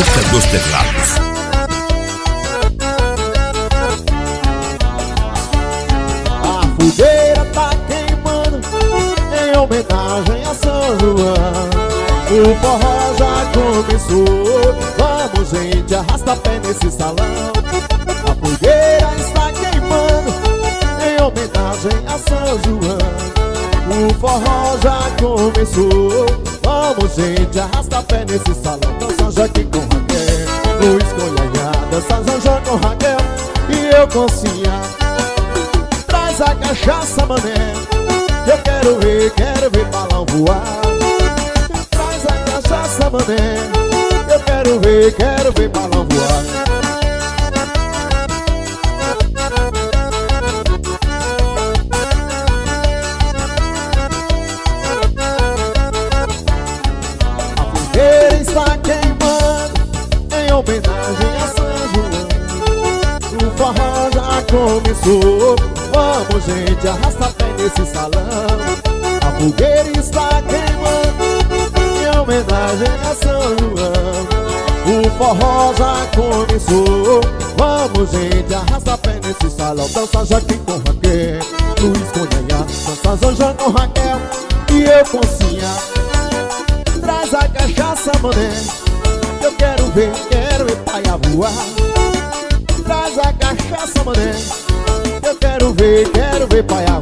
Boca dos Teclados. A fogueira tá queimando em homenagem a São João. O forró já começou, vamos gente, arrasta pé nesse salão. A fogueira está queimando em homenagem a São João. O forró já começou, vamos gente, arrasta pé nesse salão. Dança Joaquim com Raquel, Luiz com Yaya, dança São João com Raquel e eu com Cia. Traz a cachaça, mané, eu quero ver balão voar. Traz a cachaça, mané, eu quero ver balão voar. Está queimando em homenagem a São João. O forró já começou, vamos gente, arrasta pé nesse salão. A fogueira está queimando em homenagem a São João. O forró já começou, vamos gente, arrasta pé nesse salão. Dança Joaquim com Raquel, Luiz com Yaya, dança São João com Raquel e eu com Cia. Traz a cachaça, mané, eu quero ver paia voar. Traz a cachaça, mané, eu quero ver paia